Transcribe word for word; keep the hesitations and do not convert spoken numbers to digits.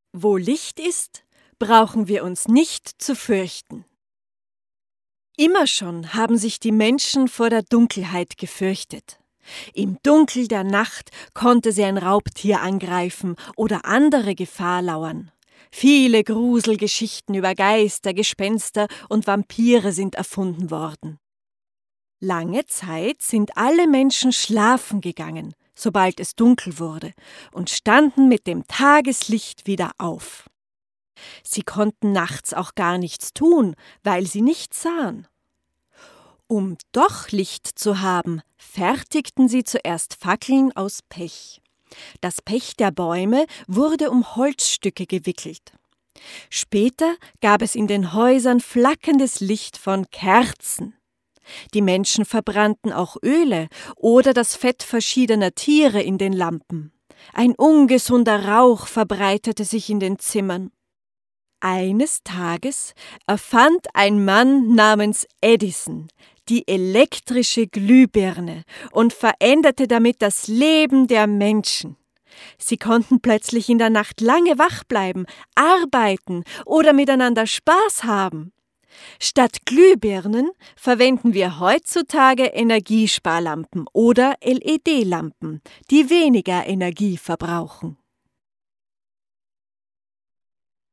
Wo Licht ist, brauchen wir uns nicht zu fürchten. Immer schon haben sich die Menschen vor der Dunkelheit gefürchtet. Im Dunkel der Nacht konnte sie ein Raubtier angreifen oder andere Gefahr lauern. Viele Gruselgeschichten über Geister, Gespenster und Vampire sind erfunden worden. Lange Zeit sind alle Menschen schlafen gegangen, sobald es dunkel wurde, und standen mit dem Tageslicht wieder auf. Sie konnten nachts auch gar nichts tun, weil sie nichts sahen. Um doch Licht zu haben, fertigten sie zuerst Fackeln aus Pech. Das Pech der Bäume wurde um Holzstücke gewickelt. Später gab es in den Häusern flackerndes Licht von Kerzen. Die Menschen verbrannten auch Öle oder das Fett verschiedener Tiere in den Lampen. Ein ungesunder Rauch verbreitete sich in den Zimmern. Eines Tages erfand ein Mann namens Edison die elektrische Glühbirne und veränderte damit das Leben der Menschen. Sie konnten plötzlich in der Nacht lange wach bleiben, arbeiten oder miteinander Spaß haben. Statt Glühbirnen verwenden wir heutzutage Energiesparlampen oder L E D-Lampen, die weniger Energie verbrauchen.